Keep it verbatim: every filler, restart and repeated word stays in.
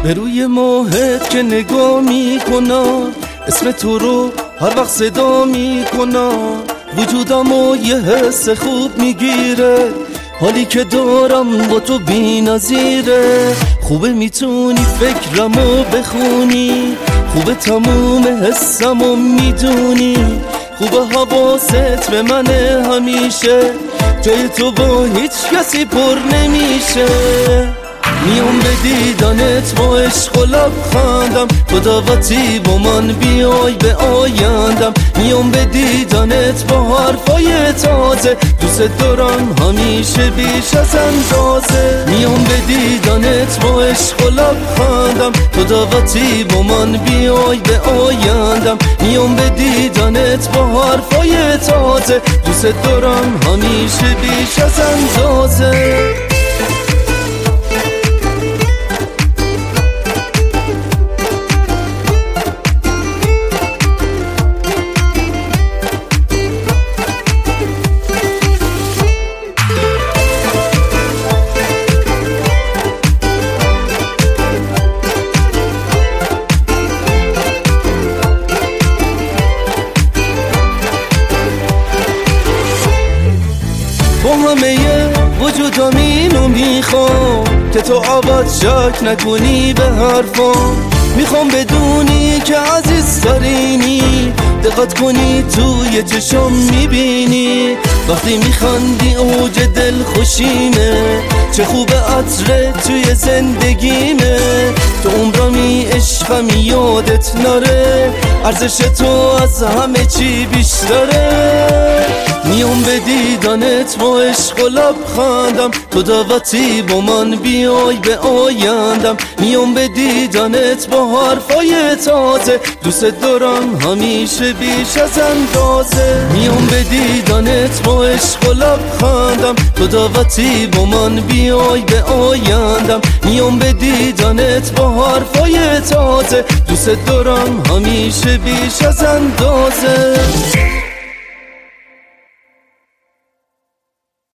به روی ماهت که نگاه میکنم، اسم تو رو هر وقت صدا میکنم، وجودمو یه حس خوب میگیره، حالی که دارم با تو بی نظیره. خوبه میتونی فکرمو بخونی، خوبه تموم حسمو میدونی، خوبه حواست به منه همیشه، جای تو با هیچ کسی پر نمیشه. میام به دیدنت با عشق و لبخندم، تو دعوتی با من بیای به آیندم. میام به دیدنت با حرفای تازه، دوست دارم همیشه بیش از اندازه. میام به دیدنت با عشق و لبخندم، تو دعوتی با من بیای به آیندم. میام به دیدنت با حرفای تازه، دوست دارم همیشه بیش از اندازه. با همه وجودم اینو میخوام که تو عوض شک نکنی به حرفام. میخوام بدونی که عزیزترینی، دقت کنی توی چشم میبینی، وقتی میخندی اوج دل خوشیمه، چه خوبه عطره توی زندگیمه. تو عمرمی عشقمی یادت نره، ارزش تو از همه چی بیشتره. میام به دیدنت با عشق و لبخندم، تو دعوتی با من بیای به آیندم. میام به دیدنت با حرفای تازه، دوست دارم همیشه بیش از اندازه. میام به دیدنت با عشق و لبخندم، تو دعوتی با من بیای به آیندم. میام به دیدنت با حرفای تازه، دوست دارم همیشه بیش از اندازه.